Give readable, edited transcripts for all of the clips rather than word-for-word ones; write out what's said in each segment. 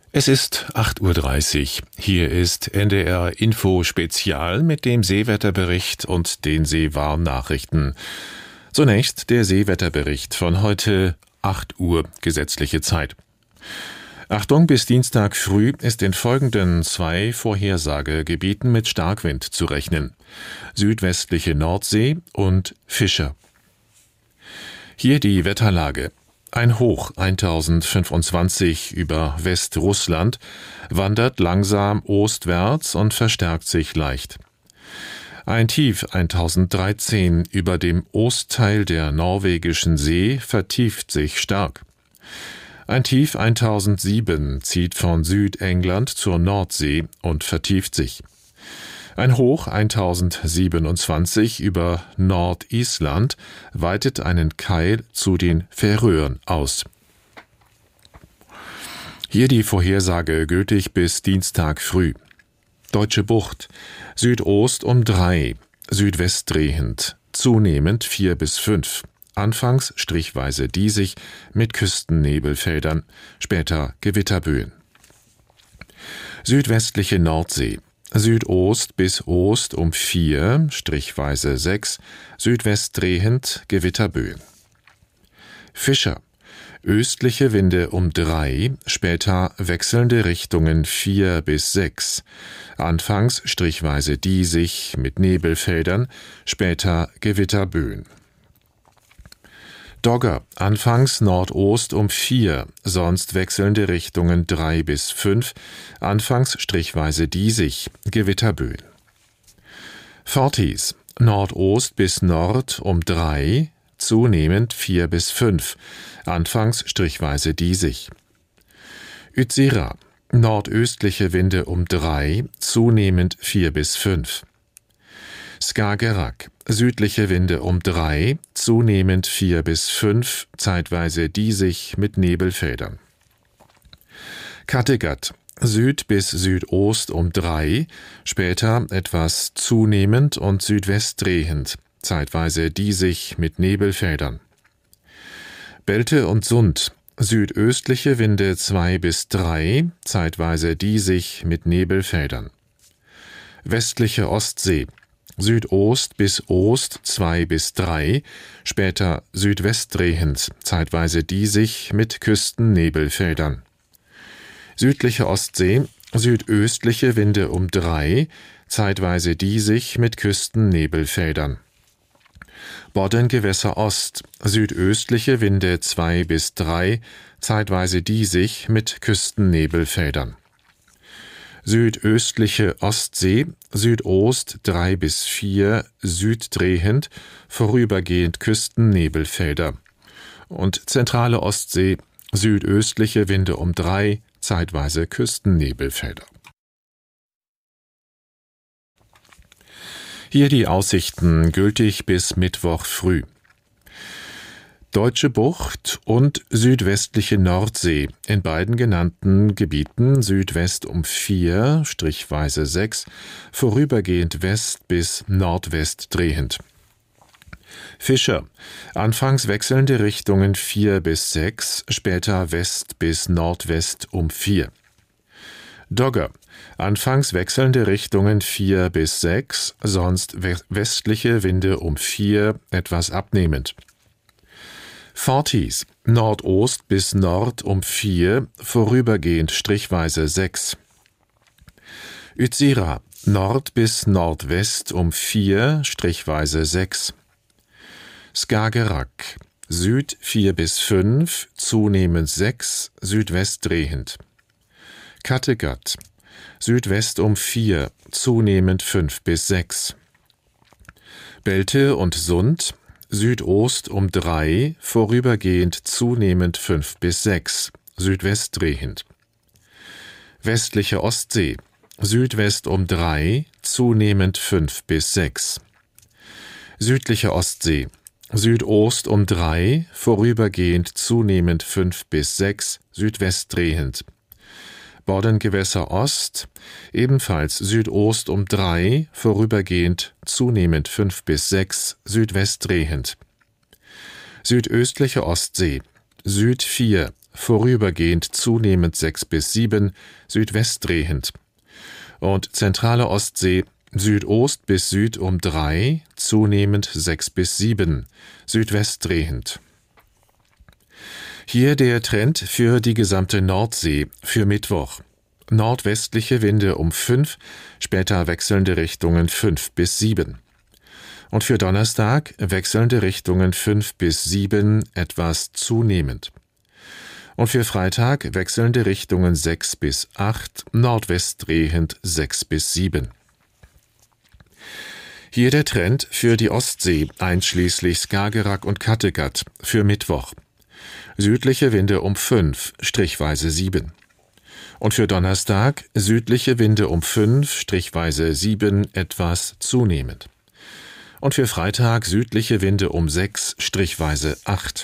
Es ist 8:30 Uhr. Hier ist NDR Info Spezial mit dem Seewetterbericht und den Seewarnnachrichten. Zunächst der Seewetterbericht von heute 8 Uhr gesetzliche Zeit. Achtung, bis Dienstag früh ist in folgenden 2 Vorhersagegebieten mit Starkwind zu rechnen: südwestliche Nordsee und Fischer. Hier die Wetterlage. Ein Hoch 1025 über Westrussland wandert langsam ostwärts und verstärkt sich leicht. Ein Tief 1013 über dem Ostteil der norwegischen See vertieft sich stark. Ein Tief 1007 zieht von Südengland zur Nordsee und vertieft sich. Ein Hoch 1027 über Nordisland weitet einen Keil zu den Färöern aus. Hier die Vorhersage gültig bis Dienstag früh. Deutsche Bucht, Südost um 3, Südwest drehend, zunehmend 4 bis 5. Anfangs strichweise diesig mit Küstennebelfeldern, später Gewitterböen. Südwestliche Nordsee, Südost bis Ost um 4, strichweise 6, Südwest drehend, Gewitterböen. Fischer, östliche Winde um 3, später wechselnde Richtungen 4 bis 6, anfangs strichweise diesig mit Nebelfeldern, später Gewitterböen. Dogger, anfangs Nordost um 4, sonst wechselnde Richtungen 3 bis 5, anfangs strichweise diesig, Gewitterböen. Forties, Nordost bis Nord um 3, zunehmend 4 bis 5, anfangs strichweise diesig. Utsira, nordöstliche Winde um 3, zunehmend 4 bis 5. Skagerrak, südliche Winde um 3, zunehmend 4 bis 5, zeitweise diesig mit Nebelfeldern. Kattegat, Süd bis Südost um 3, später etwas zunehmend und Südwest drehend, zeitweise diesig mit Nebelfeldern. Belte und Sund, südöstliche Winde 2 bis 3, zeitweise diesig mit Nebelfeldern. Westliche Ostsee, Südost bis Ost 2 bis 3, später Südwest drehend, zeitweise diesig mit Küstennebelfeldern. Südliche Ostsee, südöstliche Winde um 3, zeitweise diesig mit Küstennebelfeldern. Boddengewässer Ost, südöstliche Winde 2 bis 3, zeitweise diesig mit Küstennebelfeldern. Südöstliche Ostsee, Südost 3 bis 4, süddrehend, vorübergehend Küstennebelfelder. Und zentrale Ostsee, südöstliche Winde um 3, zeitweise Küstennebelfelder. Hier die Aussichten gültig bis Mittwoch früh. Deutsche Bucht und südwestliche Nordsee, in beiden genannten Gebieten Südwest um 4, strichweise 6, vorübergehend West bis Nordwest drehend. Fischer, anfangs wechselnde Richtungen 4 bis 6, später West bis Nordwest um 4. Dogger, anfangs wechselnde Richtungen 4 bis 6, sonst westliche Winde um 4, etwas abnehmend. Forties, Nordost bis Nord um 4, vorübergehend strichweise 6. Utsira, Nord bis Nordwest um 4, strichweise 6. Skagerrak, Süd 4 bis 5, zunehmend 6, Südwest drehend. Kattegat, Südwest um 4, zunehmend 5 bis 6. Belte und Sund, Südost um 3, vorübergehend zunehmend 5 bis 6, Südwest drehend. Westliche Ostsee, Südwest um 3, zunehmend 5 bis 6. Südliche Ostsee, Südost um 3, vorübergehend zunehmend 5 bis 6, Südwest drehend. Boddengewässer Ost, ebenfalls Südost um 3, vorübergehend zunehmend 5 bis 6, Südwest drehend. Südöstliche Ostsee, Süd 4, vorübergehend zunehmend 6 bis 7, Südwest drehend. Und zentrale Ostsee Südost bis Süd um 3, zunehmend 6 bis 7, Südwest drehend. Hier der Trend für die gesamte Nordsee für Mittwoch. Nordwestliche Winde um 5, später wechselnde Richtungen 5 bis 7. Und für Donnerstag wechselnde Richtungen 5 bis 7, etwas zunehmend. Und für Freitag wechselnde Richtungen 6 bis 8, Nordwest drehend 6 bis 7. Hier der Trend für die Ostsee, einschließlich Skagerrak und Kattegat, für Mittwoch. Südliche Winde um 5, strichweise 7. Und für Donnerstag südliche Winde um 5, strichweise 7, etwas zunehmend. Und für Freitag südliche Winde um 6, strichweise 8.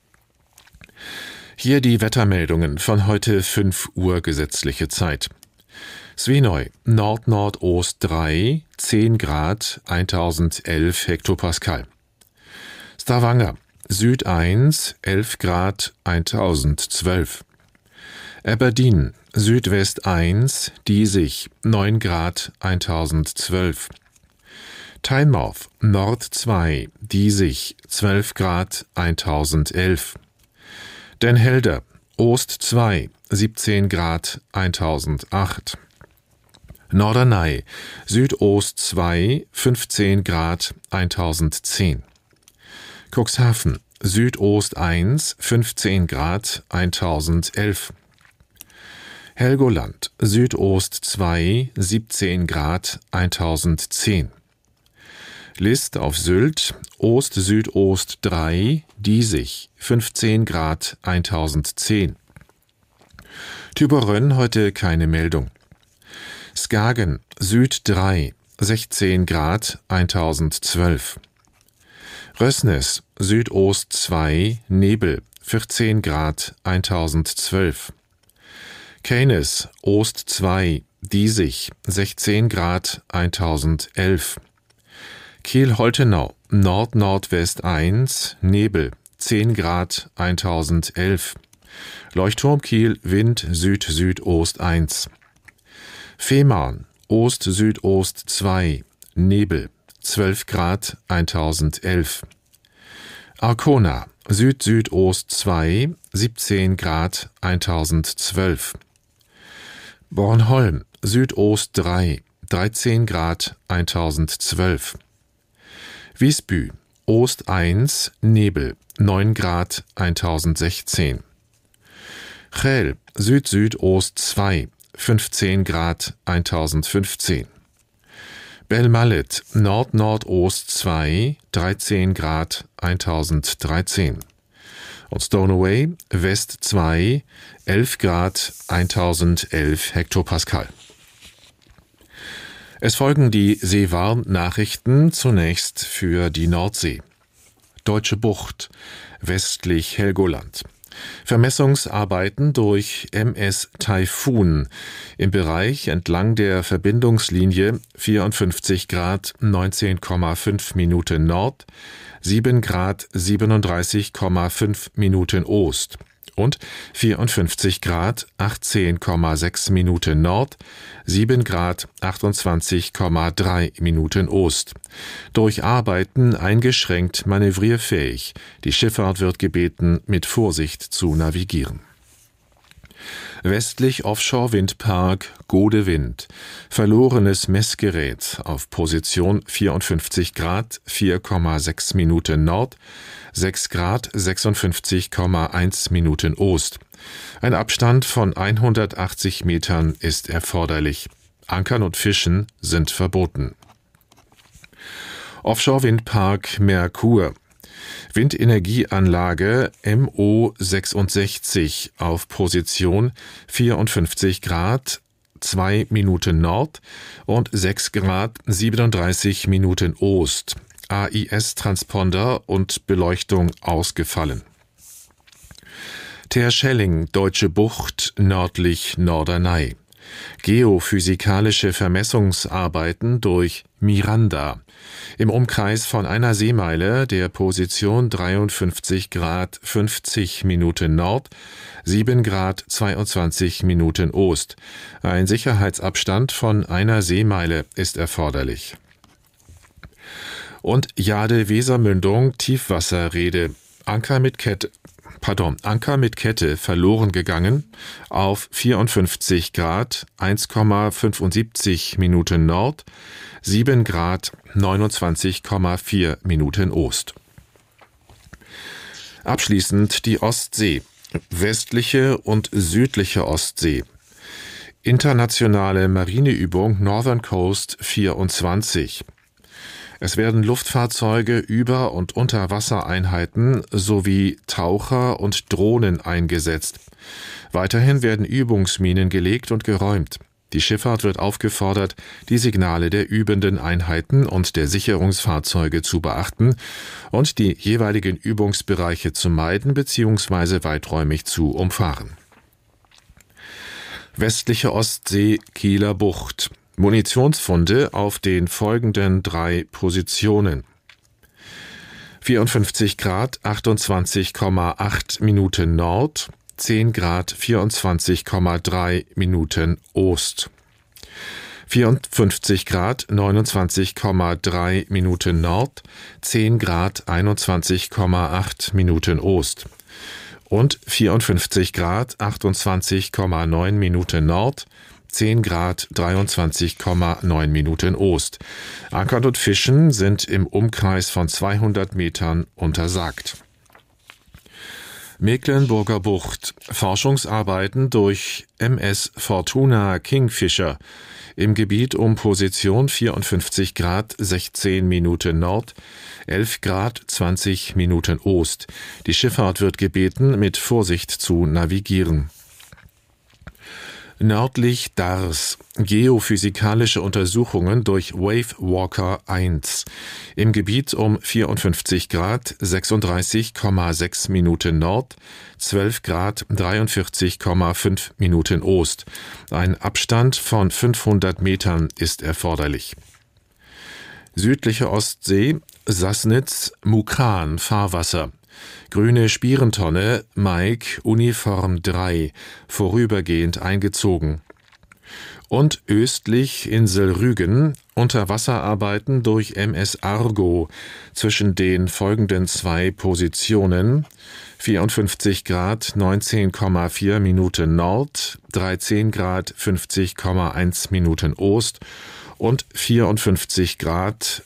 Hier die Wettermeldungen von heute 5 Uhr gesetzliche Zeit. Svinøy, Nord-Nordost 3, 10 Grad, 1011 Hektopascal. Stavanger, Süd 1, 11 Grad, 1012. Aberdeen, Südwest 1, Diesig, 9 Grad, 1012. Tynemouth, Nord 2, Diesig, 12 Grad, 1011. Den Helder, Ost 2, 17 Grad, 1008. Norderney, Südost 2, 15 Grad, 1010. Cuxhaven, Südost 1, 15 Grad, 1011. Helgoland, Südost 2, 17 Grad, 1010. List auf Sylt, Ost-Südost 3, Diesig, 15 Grad, 1010. Thyborøn heute keine Meldung. Skagen, Süd 3, 16 Grad, 1012. Røsnes, Südost 2, Nebel, 14 Grad, 1012. Keines, Ost 2, Diesig, 16 Grad, 1011. Kiel-Holtenau, Nord-Nordwest 1, Nebel, 10 Grad, 1011. Leuchtturm Kiel, Wind Süd-Südost 1. Fehmarn, Ost-Südost 2, Nebel, 12 Grad, 1011. Arkona, Süd-Südost 2, 17 Grad, 1012. Bornholm, Südost 3, 13 Grad, 1012. Visby, Ost 1, Nebel, 9 Grad, 1016. Chel, Süd-Südost 2, 15 Grad, 1015. Belmallet, Nord-Nordost 2, 13 Grad, 1013. Und Stornoway, West 2, 11 Grad, 1011 Hektopascal. Es folgen die Seewarn-Nachrichten, zunächst für die Nordsee. Deutsche Bucht, westlich Helgoland. Vermessungsarbeiten durch MS Taifun im Bereich entlang der Verbindungslinie 54 Grad 19,5 Minuten Nord, 7 Grad 37,5 Minuten Ost und 54 Grad 18,6 Minuten Nord, 7 Grad 28,3 Minuten Ost. Durch Arbeiten eingeschränkt manövrierfähig. Die Schifffahrt wird gebeten, mit Vorsicht zu navigieren. Westlich Offshore-Windpark Godewind. Verlorenes Messgerät auf Position 54 Grad 4,6 Minuten Nord, 6 Grad 56,1 Minuten Ost. Ein Abstand von 180 Metern ist erforderlich. Ankern und Fischen sind verboten. Offshore-Windpark Merkur. Windenergieanlage MO66 auf Position 54 Grad 2 Minuten Nord und 6 Grad 37 Minuten Ost. AIS-Transponder und Beleuchtung ausgefallen. Terschelling, Deutsche Bucht, nördlich Norderney. Geophysikalische Vermessungsarbeiten durch Miranda im Umkreis von einer Seemeile der Position 53 Grad 50 Minuten Nord, 7 Grad 22 Minuten Ost. Ein Sicherheitsabstand von einer Seemeile ist erforderlich. Und Jade-Wesermündung Tiefwasserrede. Anker mit Kette verloren gegangen auf 54 Grad 1,75 Minuten Nord, 7 Grad 29,4 Minuten Ost. Abschließend die Ostsee, westliche und südliche Ostsee. Internationale Marineübung Northern Coast 24. Es werden Luftfahrzeuge, Über- und Unterwassereinheiten sowie Taucher und Drohnen eingesetzt. Weiterhin werden Übungsminen gelegt und geräumt. Die Schifffahrt wird aufgefordert, die Signale der übenden Einheiten und der Sicherungsfahrzeuge zu beachten und die jeweiligen Übungsbereiche zu meiden bzw. weiträumig zu umfahren. Westliche Ostsee, Kieler Bucht. Munitionsfunde auf den folgenden 3 Positionen. 54 Grad 28,8 Minuten Nord, 10 Grad 24,3 Minuten Ost. 54 Grad 29,3 Minuten Nord, 10 Grad 21,8 Minuten Ost. Und 54 Grad 28,9 Minuten Nord, 10 Grad 23,9 Minuten Ost. Ankern und Fischen sind im Umkreis von 200 Metern untersagt. Mecklenburger Bucht. Forschungsarbeiten durch MS Fortuna Kingfisher im Gebiet um Position 54 Grad 16 Minuten Nord, 11 Grad 20 Minuten Ost. Die Schifffahrt wird gebeten, mit Vorsicht zu navigieren. Nördlich Dars. Geophysikalische Untersuchungen durch Wave Walker 1 im Gebiet um 54 Grad 36,6 Minuten Nord, 12 Grad 43,5 Minuten Ost. Ein Abstand von 500 Metern ist erforderlich. Südliche Ostsee, Sassnitz, Mukran, Fahrwasser. Grüne Spierentonne, Mike, Uniform 3, vorübergehend eingezogen. Und östlich Insel Rügen, Unterwasserarbeiten durch MS Argo zwischen den folgenden 2 Positionen, 54 Grad 19,4 Minuten Nord, 13 Grad 50,1 Minuten Ost und 54 Grad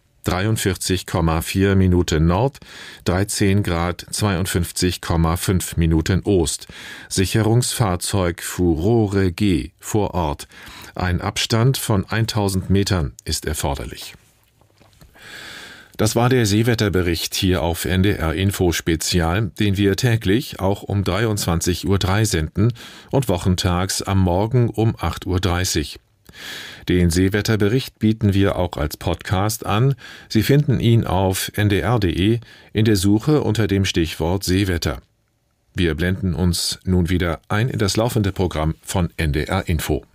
43,4 Minuten Nord, 13 Grad 52,5 Minuten Ost. Sicherungsfahrzeug Furore G vor Ort. Ein Abstand von 1000 Metern ist erforderlich. Das war der Seewetterbericht hier auf NDR Info Spezial, den wir täglich auch um 23:03 Uhr senden und wochentags am Morgen um 8:30 Uhr. Den Seewetterbericht bieten wir auch als Podcast an. Sie finden ihn auf ndr.de in der Suche unter dem Stichwort Seewetter. Wir blenden uns nun wieder ein in das laufende Programm von NDR Info.